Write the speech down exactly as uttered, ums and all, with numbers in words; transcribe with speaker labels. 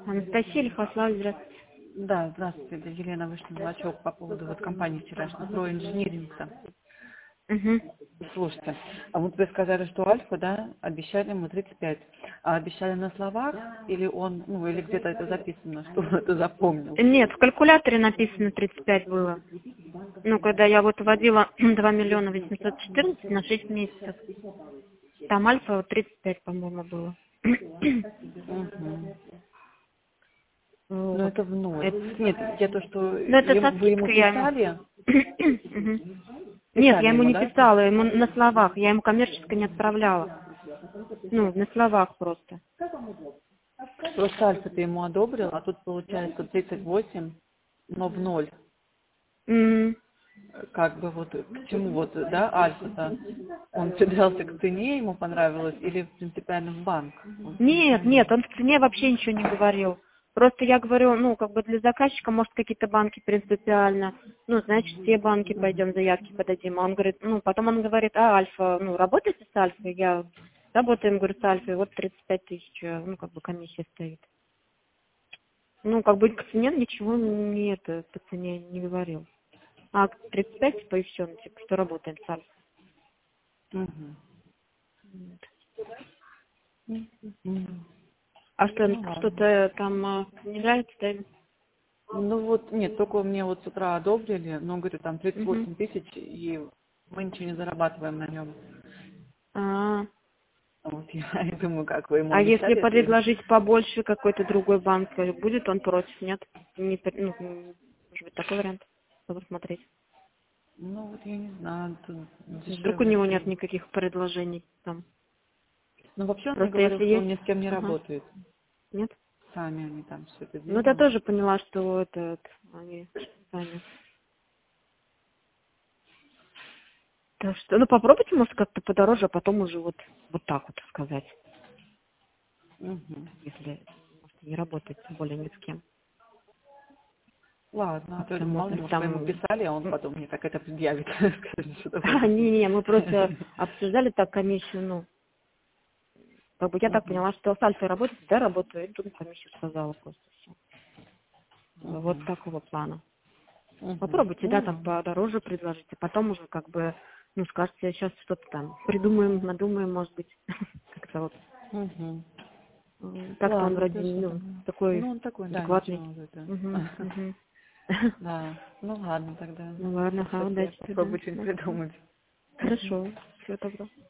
Speaker 1: Анастасия Лихослав, здравствуйте.
Speaker 2: Да, здравствуйте, это Елена Вышний-Волочок по поводу вот компании вчерашней, про инжиниринг-то.
Speaker 1: Угу.
Speaker 2: Слушайте, а мы тебе сказали, что Альфа, да, обещали ему тридцать пять. А обещали на словах, или он, ну, или где-то это записано, что он это запомнил?
Speaker 1: Нет, в калькуляторе написано тридцать пять было. Ну, когда я вот вводила два миллиона восемьсот четырнадцать на шесть месяцев. Там альфа тридцать пять, по-моему, было.
Speaker 2: Угу. Ну,
Speaker 1: Вот.
Speaker 2: это в ноль.
Speaker 1: Это...
Speaker 2: Нет, я то, что
Speaker 1: Ну, это
Speaker 2: ем-
Speaker 1: со
Speaker 2: вы ему
Speaker 1: скидкой я ему.
Speaker 2: писали,
Speaker 1: Мгм. Нет,
Speaker 2: писали
Speaker 1: я ему
Speaker 2: ему,
Speaker 1: не
Speaker 2: да?
Speaker 1: писала, ему на словах. Я ему коммерческое не отправляла. Ну, на словах просто.
Speaker 2: Просто Альфа ты ему одобрил, а тут получается тридцать восемь, но в ноль.
Speaker 1: М.
Speaker 2: Как бы вот к чему вот, да, Альфа-то? Он придрался к цене, ему понравилось, или принципиально в банк? Вот не
Speaker 1: Нет,
Speaker 2: пойму.
Speaker 1: нет, он в цене вообще ничего не говорил. Просто я говорю, ну, как бы для заказчика, может, какие-то банки принципиально. Ну, значит, все банки пойдем, заявки подадим. А он говорит, ну, потом он говорит, а Альфа, ну, работаете с Альфой? Я работаем, говорю, с Альфой, вот тридцать пять тысяч, э, ну, как бы комиссия стоит. Ну, как бы к цене ничего не это, по цене не говорил. А тридцать пять, типа, и все, ну, типа, что работаем с Альфой.
Speaker 2: Мгм. Мгм.
Speaker 1: А что,
Speaker 2: Ну ладно.
Speaker 1: что-то там э, не нравится, да?
Speaker 2: Ну вот, нет, только мне вот с утра одобрили, но, говорю, там тридцать
Speaker 1: Угу.
Speaker 2: восемь тысяч, и мы ничего не зарабатываем на нем.
Speaker 1: А,
Speaker 2: Вот я и думаю, как вы ему
Speaker 1: а если
Speaker 2: обещали, если...
Speaker 1: предложить побольше какой-то другой банк, э, будет он против, нет? Не, пр- ну, м, может быть, такой вариант посмотреть.
Speaker 2: Ну вот я не знаю, тут
Speaker 1: Вдруг у
Speaker 2: дешевле
Speaker 1: него нет
Speaker 2: все.
Speaker 1: никаких предложений там.
Speaker 2: Ну вообще он мне
Speaker 1: Просто
Speaker 2: говорил,
Speaker 1: если
Speaker 2: что он
Speaker 1: есть...
Speaker 2: ни с кем не
Speaker 1: Ага.
Speaker 2: работает.
Speaker 1: Нет?
Speaker 2: Сами они там все это
Speaker 1: Ну, это я
Speaker 2: делают.
Speaker 1: тоже поняла, что это, это они сами. Так что, ну, попробуйте, может, как-то подороже, а потом уже вот, вот так вот сказать,
Speaker 2: Мгм.
Speaker 1: если, может, не работает, тем более ни с кем.
Speaker 2: Ладно, а то я
Speaker 1: Как-то
Speaker 2: думаю, мало
Speaker 1: можно
Speaker 2: ли, может, мы ему
Speaker 1: там...
Speaker 2: писали, а он потом мне так это предъявит. Скажет, что такое.
Speaker 1: А, не-не, мы просто обсуждали так комиссию, ну, как бы я так
Speaker 2: Мгм.
Speaker 1: поняла, что с Альфой работает, да, работаю, и тут комиссию сказала просто все. Вот
Speaker 2: Мгм.
Speaker 1: такого плана.
Speaker 2: Мгм.
Speaker 1: Попробуйте, да,
Speaker 2: Ну
Speaker 1: там
Speaker 2: ладно.
Speaker 1: подороже предложите, потом уже как бы, ну, скажете, сейчас что-то там придумаем, надумаем, может быть, как-то вот.
Speaker 2: Мгм.
Speaker 1: М, Так-то он
Speaker 2: Ладно,
Speaker 1: вроде,
Speaker 2: хорошо
Speaker 1: ну,
Speaker 2: тогда.
Speaker 1: такой
Speaker 2: Ну, он такой, да,
Speaker 1: адекватный.
Speaker 2: ничего. Это.
Speaker 1: Угу, угу.
Speaker 2: Да. Ну ладно тогда.
Speaker 1: Ну ладно, ага,
Speaker 2: Сейчас я
Speaker 1: удачи тогда.
Speaker 2: попробую что-нибудь
Speaker 1: Ага.
Speaker 2: придумать. Мгм.
Speaker 1: Хорошо, все тогда.